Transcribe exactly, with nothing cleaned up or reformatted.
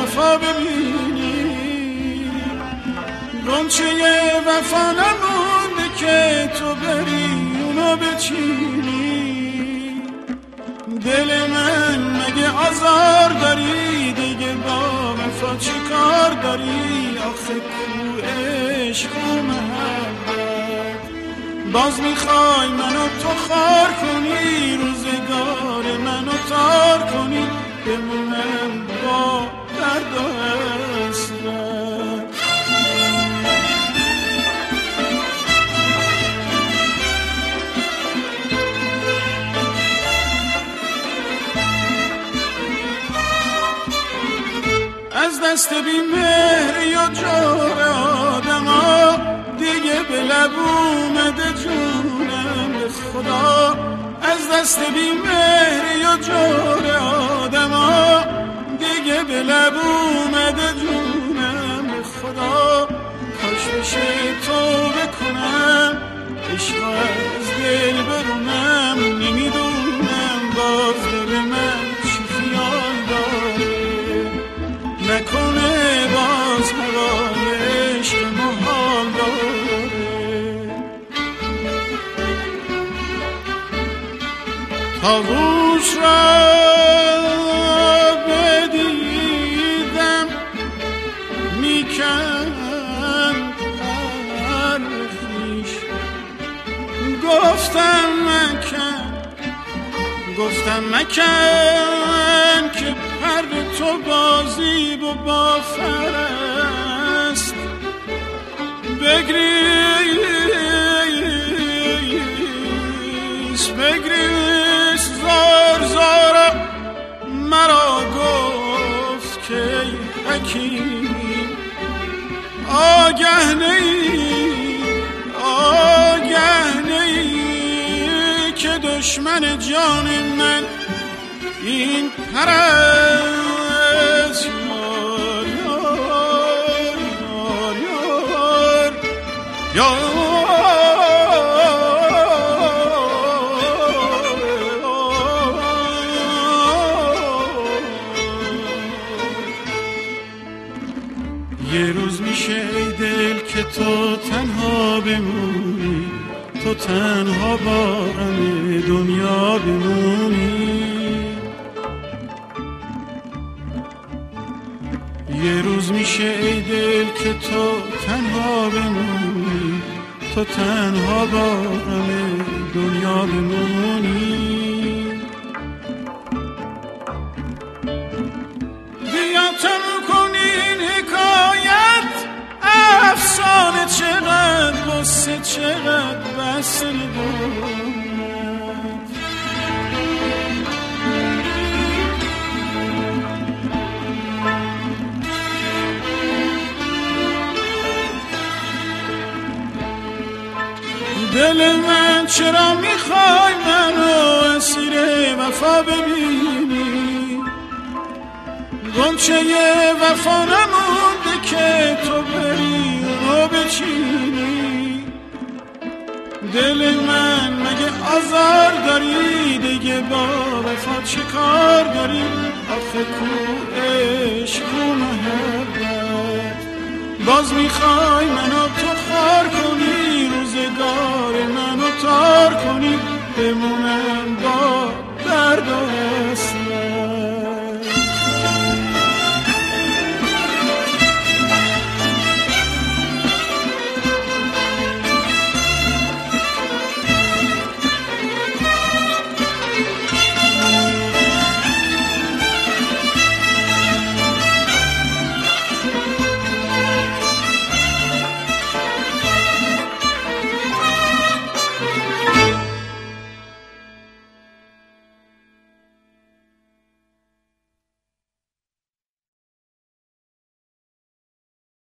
وفا ببینی، غنچه وفا نمونده که تو بری اونو بچینی. دل من مگه آزار داری دیگه، با وفا چی کار داری؟ آخه کو عشق و محبت، باز میخوای منو تو خار کنی، روزگار منو تار کنی، بمونم با درد و حسرت. از دست بی مهری و جور آدم ها دیگه به لب اومده جونم به خدا. از دست بی مهری و جور آدم ها دیگه به لب اومده جونم به خدا. کاش بشه تو بکنم عشق از دل برونم، نمیدونم باز دل من چی خیال داره، نکنه باز هوای عشق محال داره. طاووس را بدیدم میکند پر خویش، گفتم مکن گفتم مکن که پر تو بازی و بافر است. بگریز بگریز زار زارا مرا گفت که حکیم آگه نی آگه نی که دشمن جان من این پرست. یار یار یار یار یه روز میشه ای دل که تو تنها بمونی، تو تنها با غم دنیا بمونی. یه روز میشه ای دل که تو تنها بمونی، تو تنها با غم دنیا بمونی. بیا تموم کنین حکایت افسانه، چقدر بسه چقدر بس نبود. دل من چرا میخوای منو اسیر وفا ببینی، غنچه وفا نمونده که تو بری اونو بچینی. دل من مگه آزار داری دیگه، با وفا چه کار داری؟ آخه کو عشق و محبت، باز میخوای منو تو خار کنی، روزگار منو تار کنی، بمونم با درد و